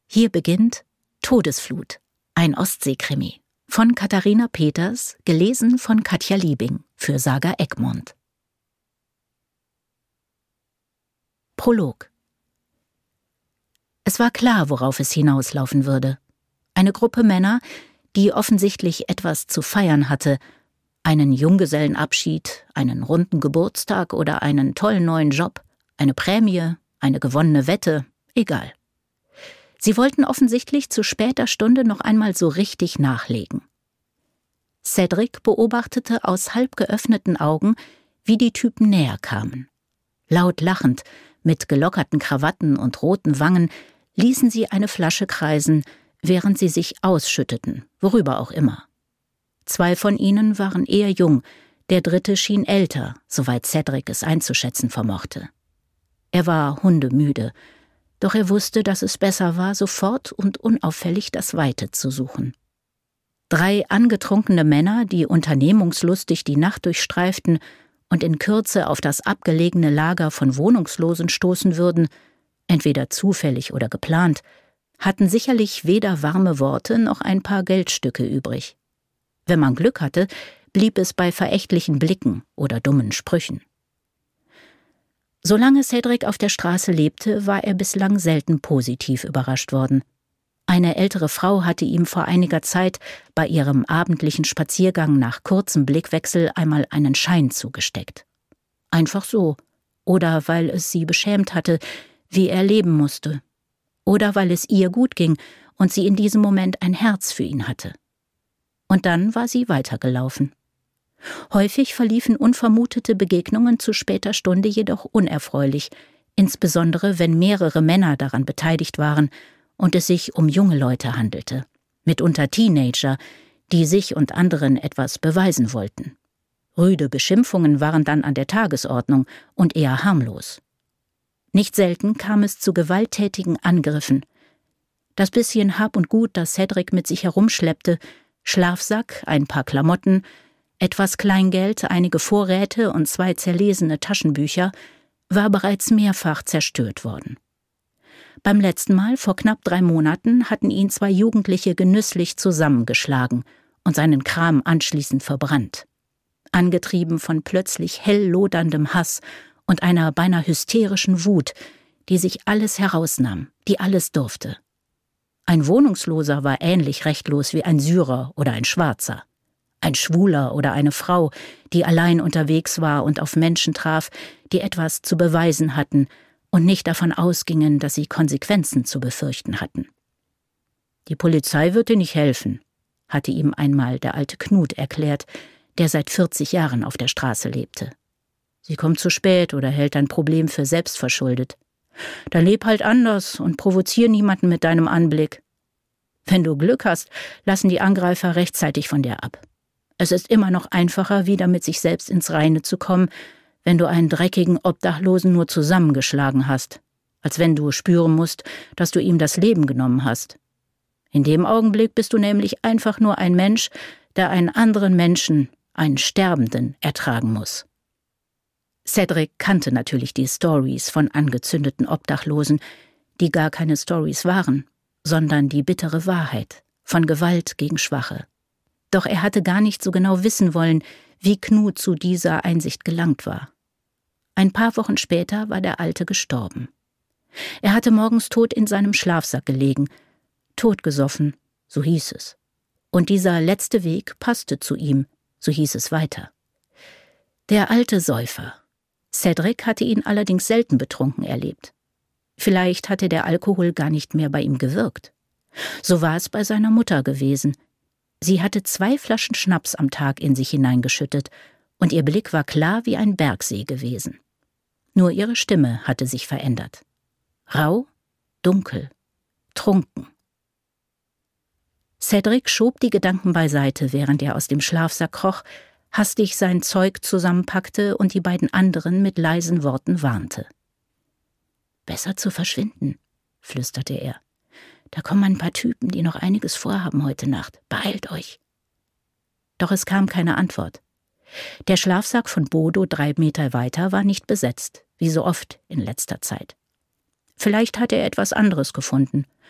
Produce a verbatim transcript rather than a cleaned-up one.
Hier beginnt Todesflut, ein Ostseekrimi von Katharina Peters, gelesen von Katja Liebing für Saga Egmont. Prolog. Es war klar, worauf es hinauslaufen würde. Eine Gruppe Männer, die offensichtlich etwas zu feiern hatte, einen Junggesellenabschied, einen runden Geburtstag oder einen tollen neuen Job, eine Prämie, eine gewonnene Wette, egal. Sie wollten offensichtlich zu später Stunde noch einmal so richtig nachlegen. Cedric beobachtete aus halb geöffneten Augen, wie die Typen näher kamen. Laut lachend, mit gelockerten Krawatten und roten Wangen, ließen sie eine Flasche kreisen, während sie sich ausschütteten, worüber auch immer. Zwei von ihnen waren eher jung, der dritte schien älter, soweit Cedric es einzuschätzen vermochte. Er war hundemüde, doch er wusste, dass es besser war, sofort und unauffällig das Weite zu suchen. Drei angetrunkene Männer, die unternehmungslustig die Nacht durchstreiften und in Kürze auf das abgelegene Lager von Wohnungslosen stoßen würden, entweder zufällig oder geplant, hatten sicherlich weder warme Worte noch ein paar Geldstücke übrig. Wenn man Glück hatte, blieb es bei verächtlichen Blicken oder dummen Sprüchen. Solange Cedric auf der Straße lebte, war er bislang selten positiv überrascht worden. Eine ältere Frau hatte ihm vor einiger Zeit bei ihrem abendlichen Spaziergang nach kurzem Blickwechsel einmal einen Schein zugesteckt. Einfach so. Oder weil es sie beschämt hatte, wie er leben musste. Oder weil es ihr gut ging und sie in diesem Moment ein Herz für ihn hatte. Und dann war sie weitergelaufen. Häufig verliefen unvermutete Begegnungen zu später Stunde jedoch unerfreulich, insbesondere wenn mehrere Männer daran beteiligt waren und es sich um junge Leute handelte, mitunter Teenager, die sich und anderen etwas beweisen wollten. Rüde Beschimpfungen waren dann an der Tagesordnung und eher harmlos. Nicht selten kam es zu gewalttätigen Angriffen. Das bisschen Hab und Gut, das Cedric mit sich herumschleppte, Schlafsack, ein paar Klamotten, etwas Kleingeld, einige Vorräte und zwei zerlesene Taschenbücher, war bereits mehrfach zerstört worden. Beim letzten Mal, vor knapp drei Monaten, hatten ihn zwei Jugendliche genüsslich zusammengeschlagen und seinen Kram anschließend verbrannt. Angetrieben von plötzlich hell loderndem Hass und einer beinahe hysterischen Wut, die sich alles herausnahm, die alles durfte. Ein Wohnungsloser war ähnlich rechtlos wie ein Syrer oder ein Schwarzer. Ein Schwuler oder eine Frau, die allein unterwegs war und auf Menschen traf, die etwas zu beweisen hatten und nicht davon ausgingen, dass sie Konsequenzen zu befürchten hatten. Die Polizei wird dir nicht helfen, hatte ihm einmal der alte Knut erklärt, der seit vierzig Jahren auf der Straße lebte. Sie kommt zu spät oder hält dein Problem für selbstverschuldet. Dann leb halt anders und provozier niemanden mit deinem Anblick. Wenn du Glück hast, lassen die Angreifer rechtzeitig von dir ab. Es ist immer noch einfacher, wieder mit sich selbst ins Reine zu kommen, wenn du einen dreckigen Obdachlosen nur zusammengeschlagen hast, als wenn du spüren musst, dass du ihm das Leben genommen hast. In dem Augenblick bist du nämlich einfach nur ein Mensch, der einen anderen Menschen, einen Sterbenden, ertragen muss. Cedric kannte natürlich die Stories von angezündeten Obdachlosen, die gar keine Stories waren, sondern die bittere Wahrheit von Gewalt gegen Schwache. Doch er hatte gar nicht so genau wissen wollen, wie Knut zu dieser Einsicht gelangt war. Ein paar Wochen später war der Alte gestorben. Er hatte morgens tot in seinem Schlafsack gelegen, totgesoffen, so hieß es. Und dieser letzte Weg passte zu ihm, so hieß es weiter. Der alte Säufer. Cedric hatte ihn allerdings selten betrunken erlebt. Vielleicht hatte der Alkohol gar nicht mehr bei ihm gewirkt. So war es bei seiner Mutter gewesen. Sie hatte zwei Flaschen Schnaps am Tag in sich hineingeschüttet, und ihr Blick war klar wie ein Bergsee gewesen. Nur ihre Stimme hatte sich verändert. Rau, dunkel, trunken. Cedric schob die Gedanken beiseite, während er aus dem Schlafsack kroch, hastig sein Zeug zusammenpackte und die beiden anderen mit leisen Worten warnte. »Besser zu verschwinden«, flüsterte er. »Da kommen ein paar Typen, die noch einiges vorhaben heute Nacht. Beeilt euch!« Doch es kam keine Antwort. Der Schlafsack von Bodo drei Meter weiter war nicht besetzt, wie so oft in letzter Zeit. Vielleicht hatte er etwas anderes gefunden,